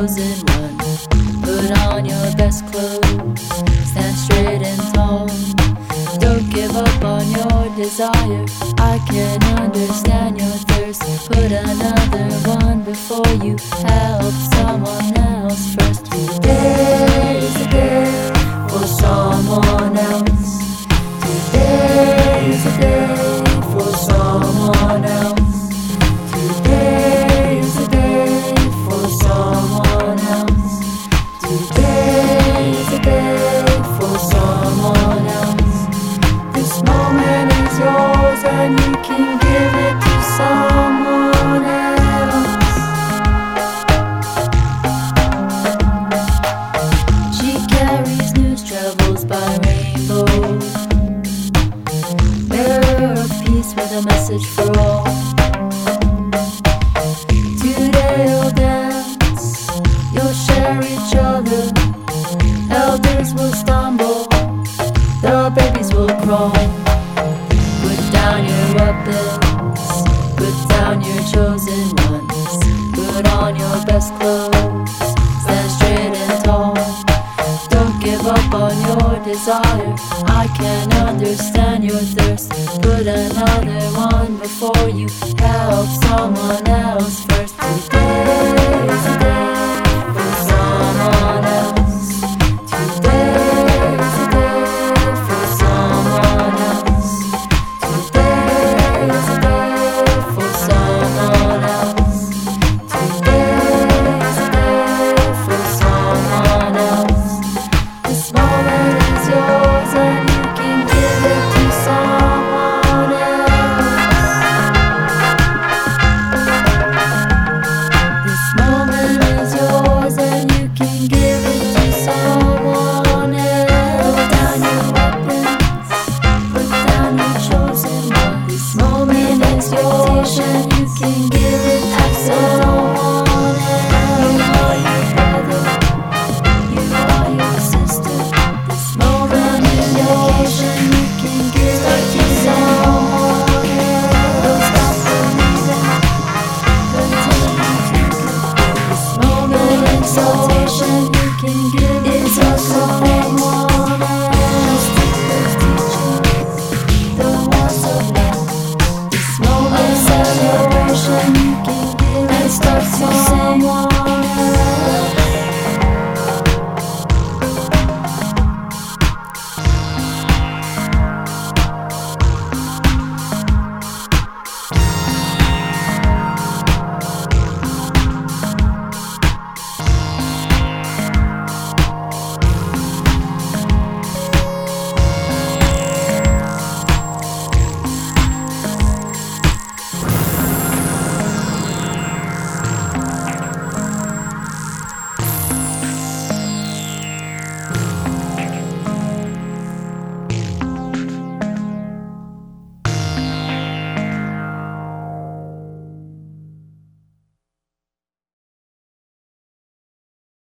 chosen one. Put on your best clothes, stand straight and tall. Don't give up on your desire, I can understand your thirst. Put another one before you help someone else first. Today is the day for someone else. Today is the day for someone else. Today is the day for someone else. Today is the day for someone else. This moment is yours and you can give it to someone else. She carries news, travels by rainbow, bearer of peace with a message for all. Today you'll dance, you'll share each other. Elders will stumble, the babies will crawl. Put down your weapons, put down your chosen ones. Put on your best clothes, stand straight and tall. Don't give up on your desire, I can understand your thirst. Put another one before you help someone else first. Today is the day for someone else. Today is the day for someone else. Today is the day for someone else. Today is the day for someone else. This moment is yours and you can give it to someone else. This moment is yours and you can give it to someone else. Put down your weapons, put down your chosen one. This moment is yours and you can give it to someone else. You are your brother, you are your sister. This moment is yours and you can give it to someone else. Don't stop believing, continue to give. This moment is yours.